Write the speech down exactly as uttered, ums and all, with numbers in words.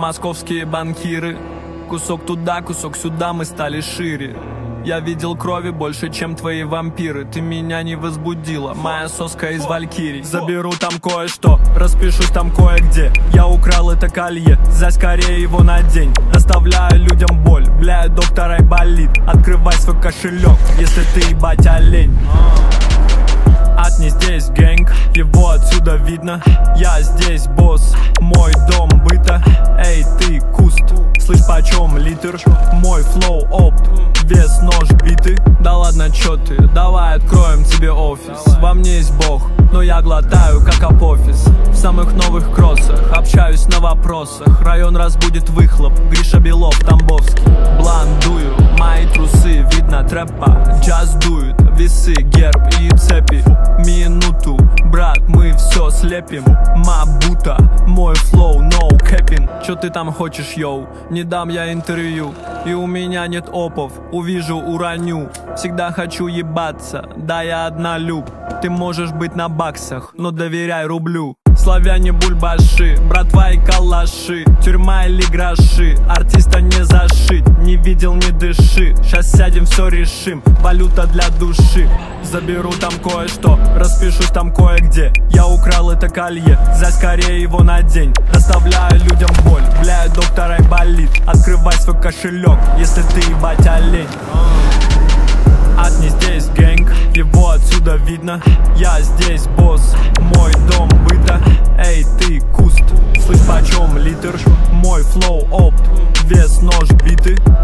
московские банкиры. Кусок туда, кусок сюда, мы стали шире. Я видел крови больше, чем твои вампиры. Ты меня не возбудила, моя соска из Валькирий. Заберу там кое-что, распишусь там кое-где. Я украл это колье, за скорее его надень. Доставляю людям боль, бля, доктор Айболит. Открывай свой кошелек, если ты ебать олень. Ад не здесь, гэнг, его отсюда видно. Я здесь босс, мой дом быта. Эй, ты куст, слышь, почем литр? Мой флоу опт, вес нож биты. Да ладно, чё ты, давай откроем тебе офис. Во мне есть бог, но я глотаю как апофис. В самых новых кроссах, общаюсь на вопросах. Район разбудит выхлоп, Гриша Белов, Тамбовский. Бландую, мои трусы, видно трэпа. Джаз дует, весы, герб и цепи. Минуту, брат, мы все слепим. Мабута, мой флоу, no кэпин. Чё ты там хочешь, йоу? Не дам я интервью, и у меня нет опов. Увижу, уроню. Всегда хочу ебаться, да я однолюб. Ты можешь быть на баксах, но доверяй рублю. Славяне бульбаши, братва и калаши. Тюрьма или гроши, артиста не зашить. Не видел, не дыши, щас сядем, все решим. Валюта для души, заберу там кое-что, распишусь там кое-где. Я украл это колье, за скорее его надень. Доставляю людям боль, бля, доктор Айболит. Открывай свой кошелек, если ты ебать олень. Ад не здесь, гэнг, его отсюда видно. Я здесь босс, мой дом быта. Эй, ты куст, слышь, почем литр? Мой флоу опт, вес нож биты.